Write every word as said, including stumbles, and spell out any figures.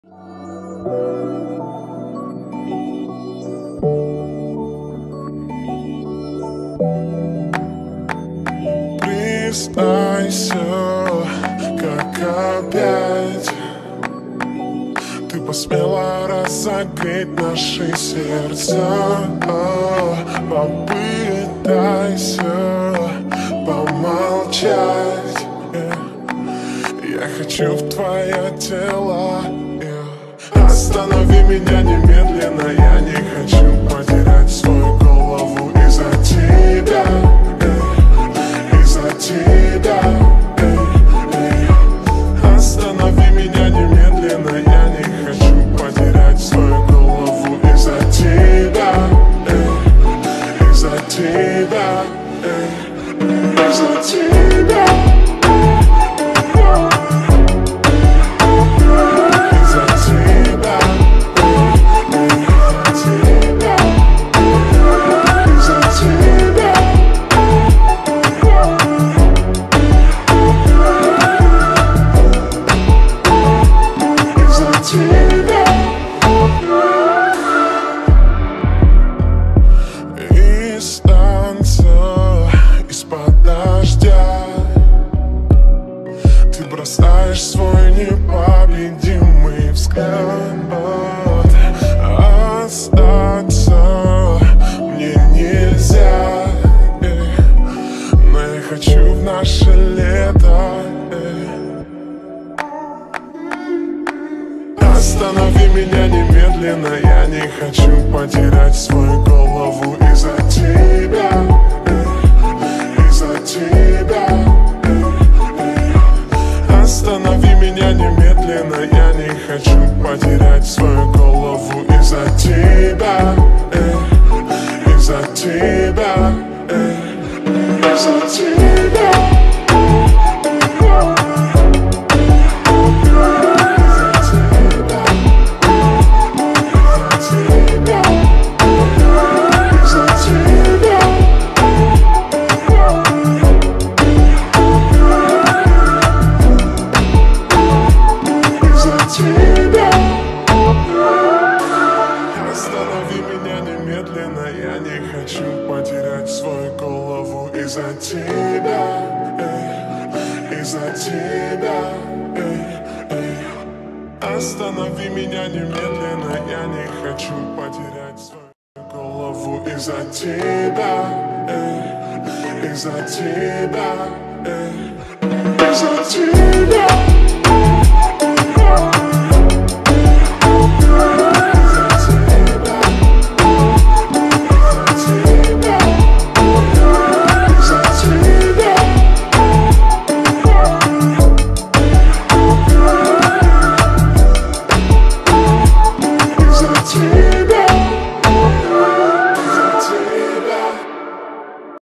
Признайся, как опять ты посмела разогреть наши сердца. Попытайся помолчать. Я хочу в твое тело. Останови меня немедленно. Я не хочу потерять свою голову из-за тебя. Из-за тебя. Останови меня немедленно. Я не хочу потерять свою голову из-за тебя. Из-за тебя. Из-за тебя. Из танца, из-под дождя ты бросаешь свой непобедимый взгляд. Остаться мне нельзя, но я хочу в наше лето. Останови меня немедленно. Я не хочу потерять свою голову из-за тебя. Из-за тебя. Останови меня немедленно. Я не хочу потерять свою голову из-за тебя. Из-за тебя. Из-за тебя. Останови меня немедленно. Я не хочу потерять свою голову из-за тебя. Из-за тебя. Останови меня немедленно. Я не хочу потерять свою голову из-за тебя. Из-за тебя. Из-за тебя.